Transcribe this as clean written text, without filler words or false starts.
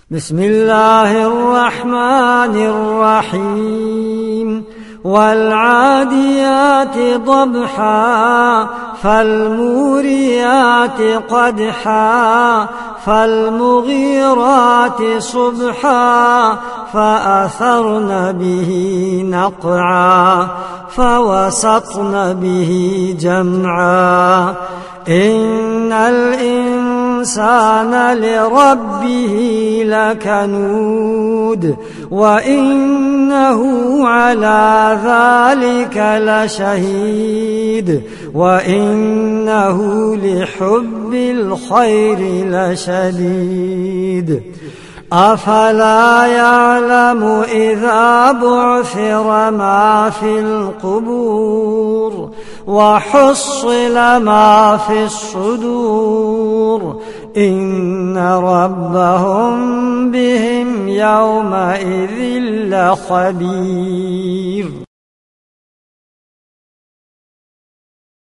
بسم الله الرحمن الرحيم والعاديات ضبحا فالموريات قدحا فالمغيرات صبحا فأثرن به نقعا فوسطن به جمعا إن الإنسان لربه لكنود وإنه على ذلك لشهيد وإنه لحب الخير لشديد أفلا يعلم إذا بعثر ما في القبور وحصل ما في الصدور إن ربهم بهم يومئذ لخبير.